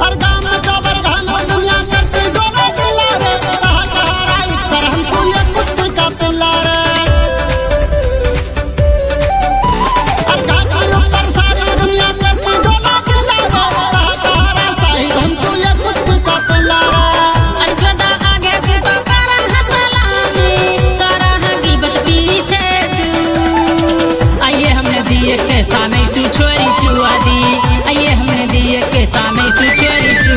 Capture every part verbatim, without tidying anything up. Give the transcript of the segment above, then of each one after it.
हर गांव में गोबर धान दुनिया करती डोला दिला रे कहा सहारा इतर हम सुइए कुत्ते का पिल्ला रे हर गांव के ऊपर सारी दुनिया करती डोला दिला रे कहा सहारा साहिब हम सुइए कुत्ते का पिल्ला रे अर्जदा आगे से तो करन हसलामी करह गिबत पीछे सु आइए हमने दिए के सामने सु छोरी चुआ दी आइए हमने दिए के सामने सु छोरी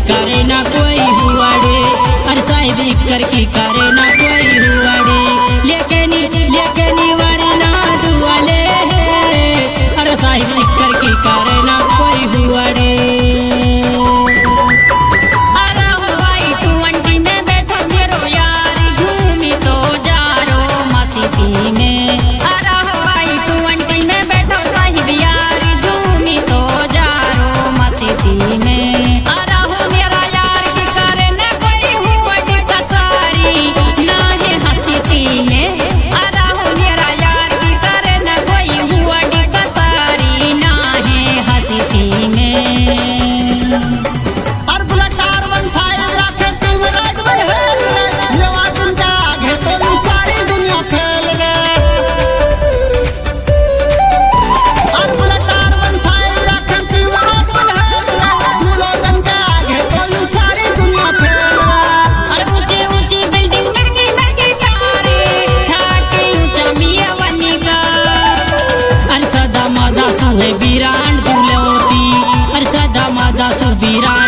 करे ना कोई हुआड़े, अरे साहिब इक्कर की करे ना कोई हुआड़े, लेके नी लेके नी वारी ना दुआले, अरे साहिब इक्कर की करे ना कोई हुआड़े। अरे हवाई ट्वेंटी में बैठो मेरो यार, घूमी तो जा रो मसीती में, अरे हवाई ट्वेंटी में बैठो साहिब यार, घूमी तो जा रो मसीती में, अरे हो मेरा यार की करे ना कोई हुआड़ी कसारी ना है हसीती में, अरे हो मेरा यार की करे ना कोई हुआड़ी कसारी ना है हसीती में। और बुलेट आर वन फाइव रखे तुम रेड में हेल रे, लेवाजन का आगे तो यू सारी दुनिया खेल रे। और बुलेट आर वन फाइव रखे तुम रेड में हेल रे, बुलेटन का आगे तो यू सारी दुनिया खेल रे। और ऊंची ऊंची बिल्डिंग महंगी महंगी कारें, ठाटे ऊंचा मिया बनी का, अरे सदा मादा सुहे बीरान दुले होती, अरे सदा मादा सु बीरान